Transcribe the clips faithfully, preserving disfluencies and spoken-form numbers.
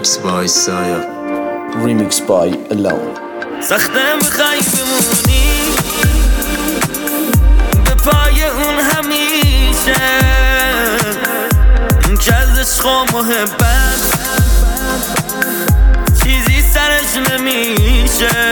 Remix by Saya. Remix by Alone. سخته بخوای بمونی به پای اون همیشه، این که از عشق و محبت چیزی سرش نمیشه.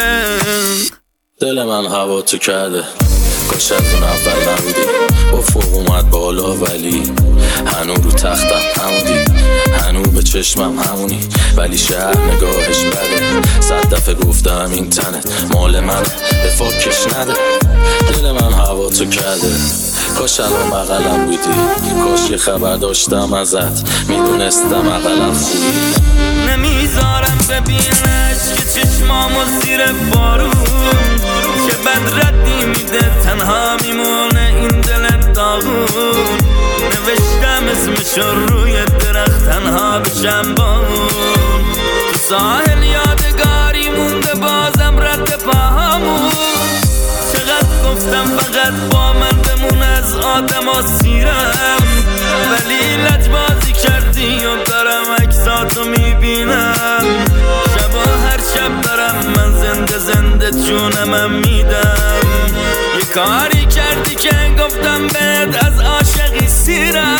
دل من هوا تو کرده، کاش از اون اول نبودی. افق اومد بالا ولی هنو رو تختم همونی، هنو به چشمم همونی، ولی شهر نگاهش بده. صد دفعه گفتم این تنت مال من، به فاکش نده. دل من هوا تو کرده، کاش الان بغلم بودی، کاش یه خبر داشتم ازت، میدونستم اقلم خوبی. نمیذارم ببینش که چشمامو زیر بارون، که بد ردی میده تنها میمونه این دل داغون. نوشتم اسمشو روی درخت تنها بشم با اون، تو ساحل یادگاری مونده بازم رد پاهامون. چقدر گفتم فقط با من بمون از آدم ها سیرم، ولی لجبازی کردی و دارم عکساتو میبینم. شب و هر شب دارم من زنده زنده جونمم میدم. یه کاری کردی که گفتم بهت از عاشقی سیرم.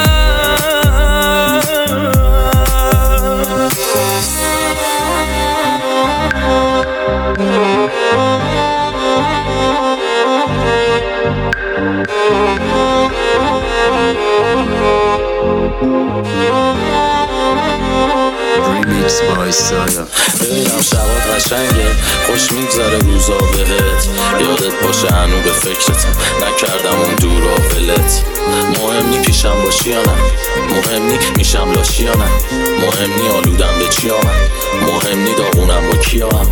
Remix by Saya. ببینم شبات قشنگه، خوش میگذره روزا بهت، یادت باشه هنو به فکرت نکردم اون دورا ولت. مهم نی پیشم باشی یا نه، مهم نی میشم لاشی یا نه، مهم نی آلودم به چی آمد، مهم نی داغونم با کی آم.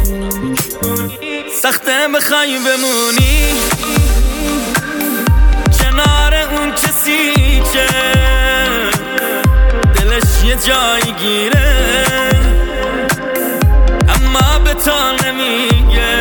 سخته بخوای بمونی کنار اون کسی که دلش یه جایی گیره اما به تا نمیگه.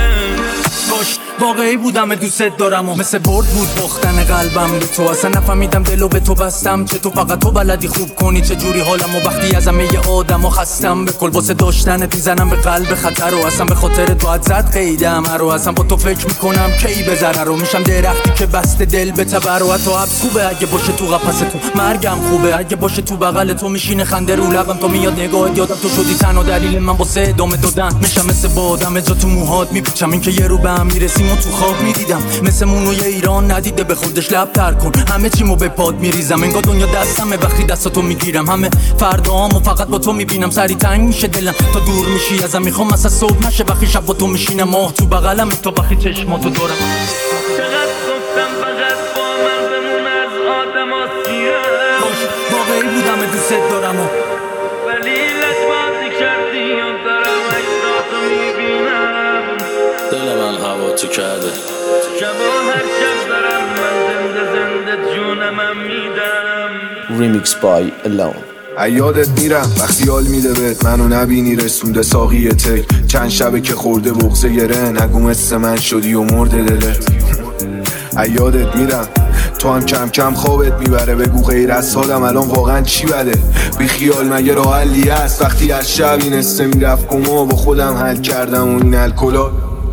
واقعی بودم دوست دارم و مثل برد بود باختن قلبم به تو. اصلا نفهمیدم دلو به تو بستم، چه تو فقط تو بلدی خوب کنی چه جوری حالم. و وقتی از همه آدم و خستم به کل واسه داشتنت میزنم به قلب خطر. و اصلا به خاطر تو از زد قیدم رو، اصلا با تو فکر میکنم کی بذره رو. میشم درختی که بسته دل به تبر. و حتی حبس خوبه اگه باشه تو قفس تو، مرگم خوبه اگه باشه تو بغل تو. میشینه خنده رو لبم تو میاد نگاهت، یادم تو شدی تنها دلیل من واسه ادامه دادن. میشم مثل بادم جا تو موهات میپیچم، این که یه رو به هم میرسیم و تو خواب میدیدم. مثل مونوی ایران ندیده به خودش لب تر کن، همه چیمو به پاد میریزم. انگار دنیا دستمه وقتی دستاتو میگیرم. همه فردامو فقط با تو میبینم، سری تنگ میشه دلم تا دور میشی ازم. میخوام اصلا صبح نشه وقتی شب با تو میشینم، ماه تو بغلم تو وقتی چشماتو دارم. چقدر گفتم فقط با من بمون از آدم ها سیرم، واقعی بودم دوست دارم و ولی لجبازی کردی و دارم عکساتو میبینم. دل من هوا تو کرده، شب و هر شب دارم من زنده زنده جونمم میدم. Remix by Alone. یادت میرم وقتی حال میده بهت منو نبینی، رسونده ساقی تک چند شبه که خورده بغضه گره. نگو مثل من شدی و مرده دلت. یادت میرم تو هم کم کم خوابت میبره، بگو غیر از حالم الان واقعا چی بده. بی خیال مگه راه حلی هست وقتی از شب این استه میرفت کما با خودم حل کردم و این الکلا.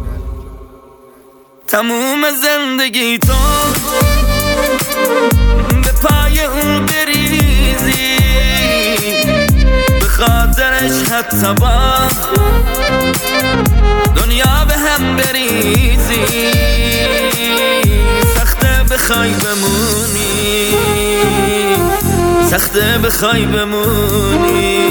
تموم زندگی تو به پای اون بریزی، به خاطرش حتی با دنیا به هم بریزی. سخته بخوای بمونی، سخته بخوای بمونی.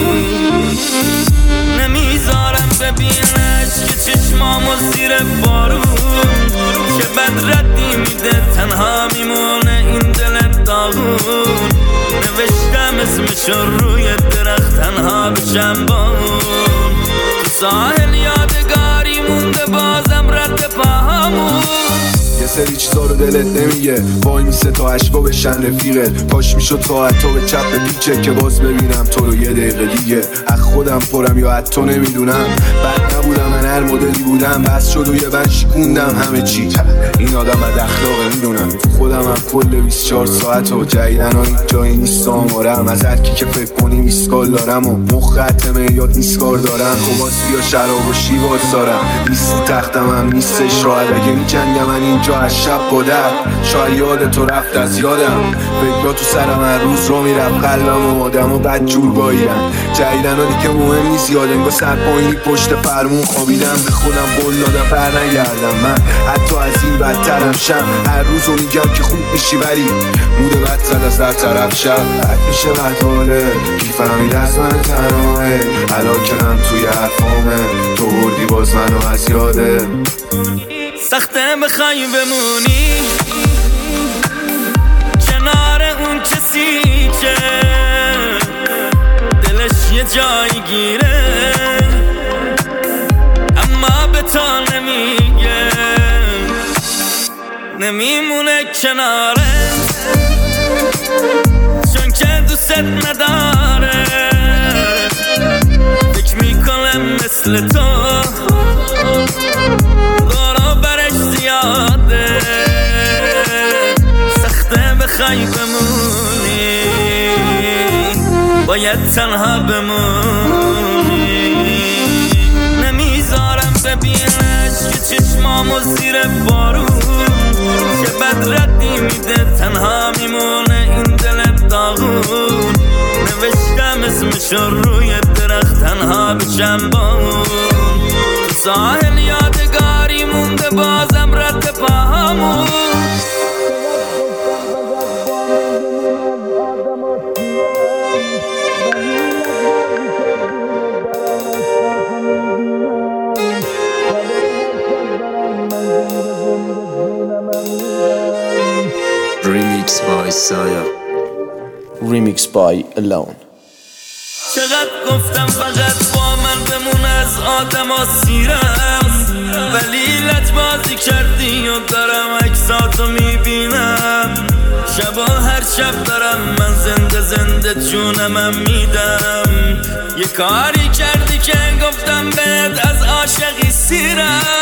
نمیذارم ببینش که چشمامو زیر بارون، که بد ردی میده تنها میمونه این دل داغون. نوشتم اسمشو روی درخت تنها بشم با اون، تو ساحل یادگاری مونده بازم رد پاهامون. یه سری چیزا رو دلت نمیگه، وای میسه تا عشقا بشن رفیقت. کاش میشد ساعت تو به چپ پیچه که باز ببینم تو رو یه دقیقه دیگه. از خودم پرم یا حتی نمیدونم، بد نبودم من هر مدلی بودم بس شد و یه بند شکوندم همه چی. این آدم بد اخلاقه میدونم، خودم هم کل بیست و چهار ساعت و جدیدن ها این جایی نیست آمارم. از هر کی که فکر کنی میسکال دارم و مخ ختمه یاد نیسکار دارم. خوباسی یا شراب و شیواز دارم، نیست تختم هم نیستش راحت. اگه میجنگم من اینجا از شب بادر، شاید یاد تو رفت از یادم. فکرها تو سرم هر روز رو میرفت قلبم و آدم و بد جور باییدن. جدیدن ها دیگه مهم نیست یاد انگاه سر پایینی پشت فرمون خوابیدم. به خودم قول دادم بر نگردم من حتی از این بدترم شم. هر روز رو میگم که خوب میشی ولی موده بد زد از در طرف شب. بد میشه بد حاله کی فهمید از من تنهاه. الان که هم توی حرفامه تو بردی باز منو از یاده. سخته بخوای بمونی کنار اون کسی که دلش یه جایی گیره اما به تا نمیگه، نمیمونه کنارت چون که دوست نداره. فکر میکنم مثل تو دارا برش زیاده. سخته بخوای بمونی باید تنها بمونی. نمیذارم ببینش که چشمامو زیر بارون که بد ردی میده تنها میمونه این دل داغون. نوشتم اسمشو روی درخت تنها بشم با اون. ساحل یادگاری مونده بازم رد پاهامون. Remix by Saya. Remix by Alone. چقدر گفتم فقط با من بمون از آدم ها سیرم، ولی لجبازی کردی و دارم عکساتو میبینم. شبا هر شب دارم من زنده زنده جونمم میدم. یه کاری کردی که گفتم بهت از عاشقی سیرم.